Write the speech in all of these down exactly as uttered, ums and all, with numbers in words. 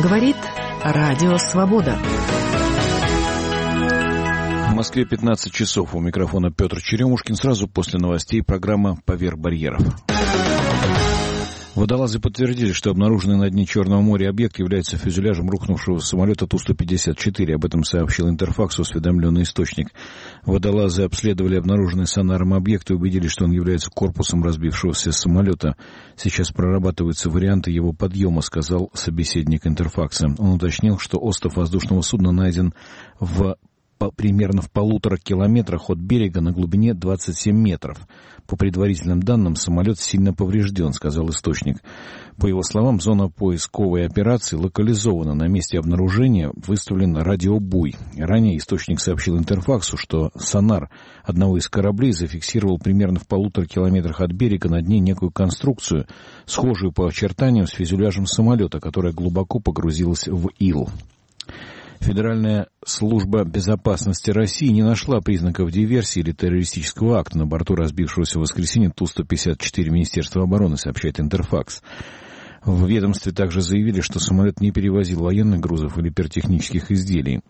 Говорит Радио Свобода. В Москве пятнадцать часов. У микрофона Петр Черемушкин. Сразу после новостей программа «Поверх барьеров». Водолазы подтвердили, что обнаруженный на дне Черного моря объект является фюзеляжем рухнувшего самолета Ту сто пятьдесят четыре. Об этом сообщил Интерфаксу осведомленный источник. Водолазы обследовали обнаруженный сонаром объект и убедились, что он является корпусом разбившегося самолета. Сейчас прорабатываются варианты его подъема, сказал собеседник Интерфакса. Он уточнил, что остов воздушного судна найден в примерно в полутора километрах от берега на глубине двадцать семь метров. По предварительным данным, самолет сильно поврежден, сказал источник. По его словам, зона поисковой операции локализована. На месте обнаружения выставлен радиобуй. Ранее источник сообщил Интерфаксу, что сонар одного из кораблей зафиксировал примерно в полутора километрах от берега на дне некую конструкцию, схожую по очертаниям с фюзеляжем самолета, которая глубоко погрузилась в ил. Федеральная служба безопасности России не нашла признаков диверсии или террористического акта на борту разбившегося в воскресенье Ту сто пятьдесят четыре Министерства обороны, сообщает Интерфакс. В ведомстве также заявили, что самолет не перевозил военных грузов или пиротехнических изделий.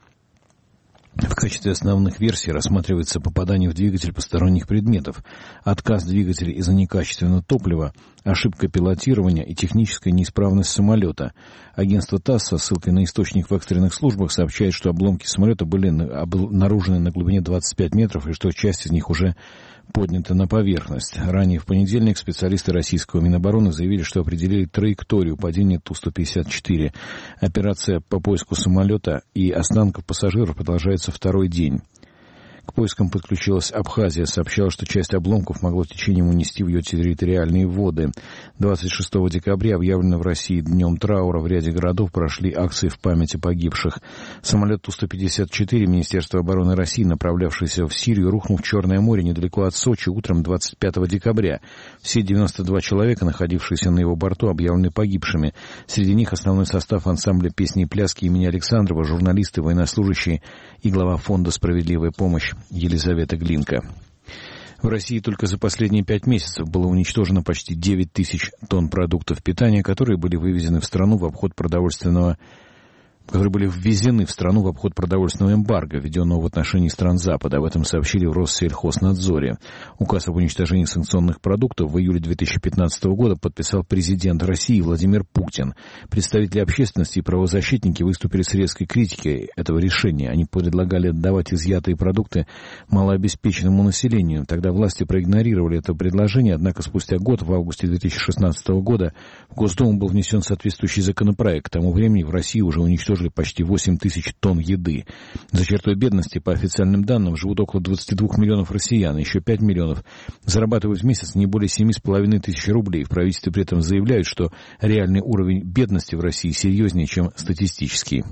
В качестве основных версий рассматривается попадание в двигатель посторонних предметов, отказ двигателя из-за некачественного топлива, ошибка пилотирования и техническая неисправность самолета. Агентство ТАСС со ссылкой на источник в экстренных службах сообщает, что обломки самолета были обнаружены на глубине двадцать пять метров и что часть из них уже поднята на поверхность. Ранее в понедельник специалисты российского Минобороны заявили, что определили траекторию падения Ту сто пятьдесят четыре. Операция по поиску самолета и останков пассажиров продолжается второй день. К поискам подключилась Абхазия, сообщала, что часть обломков могло течением унести в ее территориальные воды. двадцать шестого декабря объявлено в России днем траура. В ряде городов прошли акции в память о погибших. Самолет Ту сто пятьдесят четыре Министерства обороны России, направлявшийся в Сирию, рухнул в Черное море недалеко от Сочи утром двадцать пятого декабря. Все девяносто два человека, находившиеся на его борту, объявлены погибшими. Среди них основной состав ансамбля песни и пляски имени Александрова, журналисты, военнослужащие и глава фонда «Справедливая помощь» Елизавета Глинка. В России только за последние пять месяцев было уничтожено почти девять тысяч тонн продуктов питания, которые были вывезены в страну в обход продовольственного которые были ввезены в страну в обход продовольственного эмбарго, введенного в отношении стран Запада. Об этом сообщили в Россельхознадзоре. Указ об уничтожении санкционных продуктов в июле две тысячи пятнадцатого года подписал президент России Владимир Путин. Представители общественности и правозащитники выступили с резкой критикой этого решения. Они предлагали отдавать изъятые продукты малообеспеченному населению. Тогда власти проигнорировали это предложение, однако спустя год, в августе две тысячи шестнадцатого года, в Госдуму был внесен соответствующий законопроект. К тому времени в России уже уничтожили почти восемь тысяч тонн еды. За чертой бедности, по официальным данным, живут около двадцать два миллионов россиян, еще пять миллионов зарабатывают в месяц не более семь с половиной тысяч рублей. В правительстве при этом заявляют, что реальный уровень бедности в России серьезнее, чем статистический.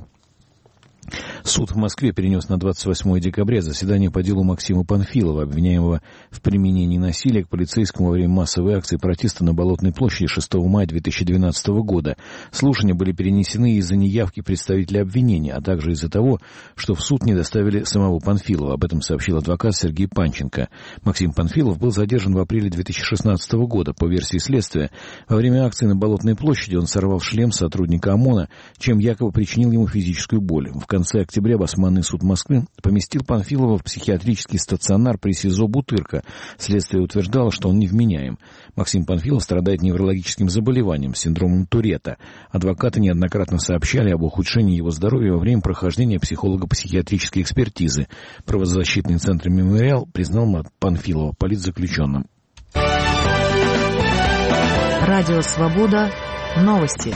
Суд в Москве перенес на двадцать восьмое декабря заседание по делу Максима Панфилова, обвиняемого в применении насилия к полицейскому во время массовой акции протеста на Болотной площади шестого мая две тысячи двенадцатого года. Слушания были перенесены из-за неявки представителя обвинения, а также из-за того, что в суд не доставили самого Панфилова. Об этом сообщил адвокат Сергей Панченко. Максим Панфилов был задержан в апреле две тысячи шестнадцатого года. По версии следствия, во время акции на Болотной площади он сорвал шлем сотрудника ОМОНа, чем якобы причинил ему физическую боль. В конце октября Басманный суд Москвы поместил Панфилова в психиатрический стационар при СИЗО «Бутырка». Следствие утверждало, что он невменяем. Максим Панфилов страдает неврологическим заболеванием, синдромом Туретта. Адвокаты неоднократно сообщали об ухудшении его здоровья во время прохождения психолого-психиатрической экспертизы. Правозащитный центр «Мемориал» признал Панфилова политзаключенным. Радио «Свобода». Новости.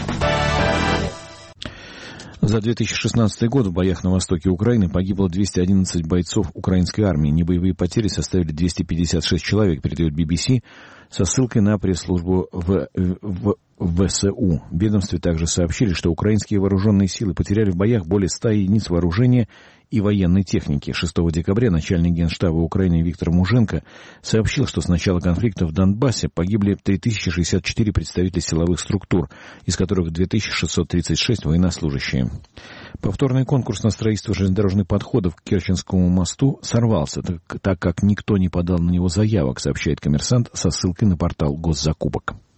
За две тысячи шестнадцатый год в боях на востоке Украины погибло двести одиннадцать бойцов украинской армии. Небоевые потери составили двести пятьдесят шесть человек, передает би би си со ссылкой на пресс-службу в, в, в ВСУ. В ведомстве также сообщили, что украинские вооруженные силы потеряли в боях более ста единиц вооружения и военной техники. шестого декабря начальник Генштаба Украины Виктор Муженко сообщил, что с начала конфликта в Донбассе погибли три тысячи шестьдесят четыре представителя силовых структур, из которых две тысячи шестьсот тридцать шесть военнослужащие. Повторный конкурс на строительство железнодорожных подходов к Керченскому мосту сорвался, так, так как никто не подал на него заявок, сообщает «Коммерсант» со ссылкой на портал Госзакупок.